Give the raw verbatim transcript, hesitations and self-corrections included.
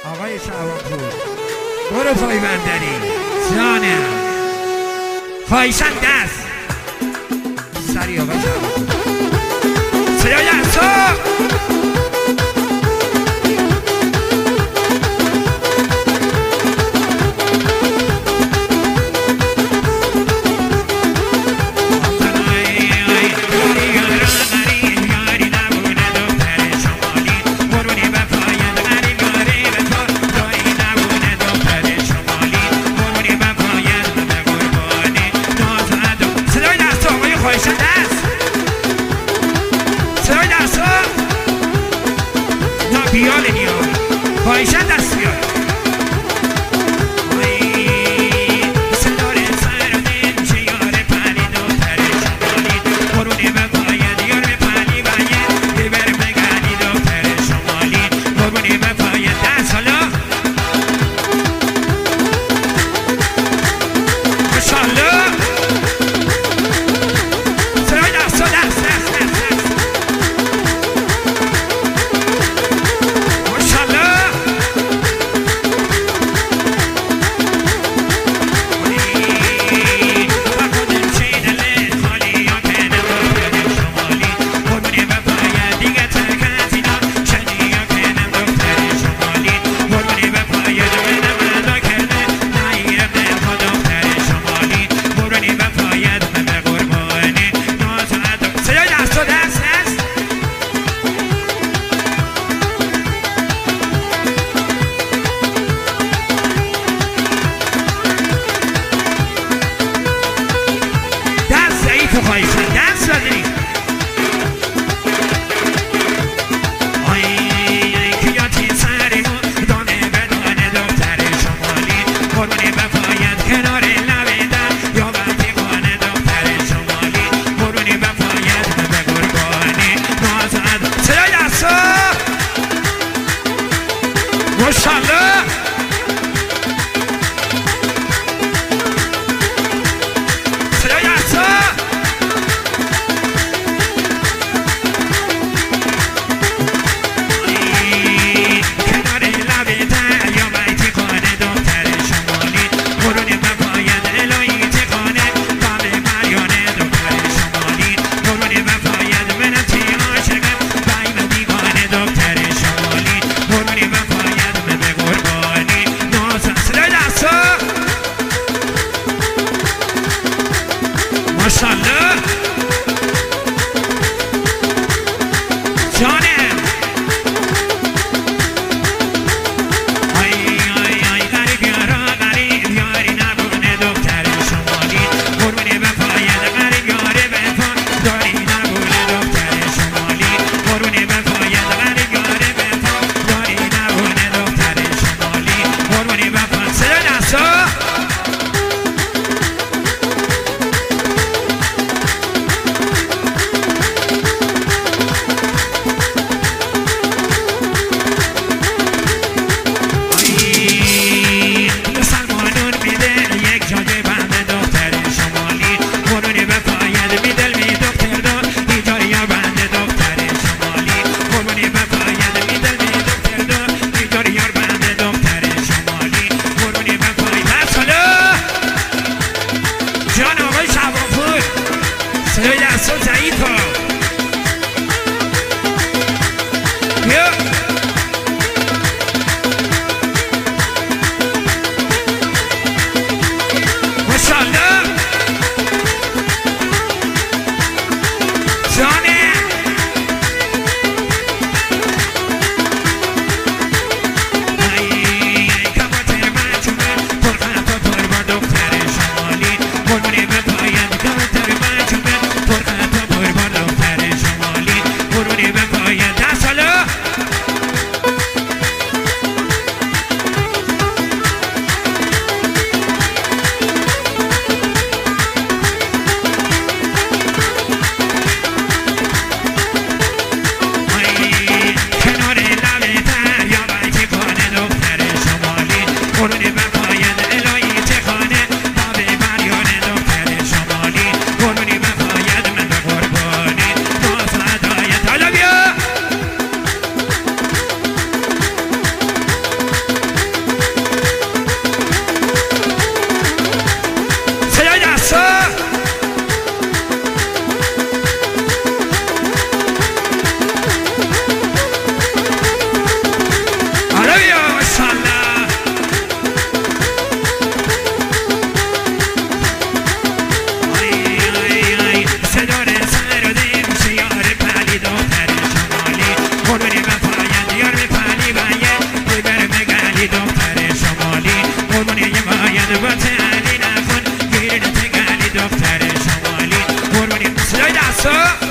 آقای شعبانپور برو پای بندری جانم فایشن دست سری آقای شعبانپور صدای دستا بیال نیام فایشن دست بیار سدار سردین چه یار پرید و تر شمالی برونی بفاید یار پلی باید ببر بگردید و تر شمالی برونی بفاید دست حالا ماشالله سرای دست دست دست دست فایشن دست بزنی آی کیاتی سریمون دانه بدانه دختر شمالی برونی بفاید کنار لبیدن یا وقتی خانه دختر شمالی برونی بفاید به قربانی نازد صدای دستا ماشالله صدای دستا دختر شمالی برونی بفاید به قربانی وایسا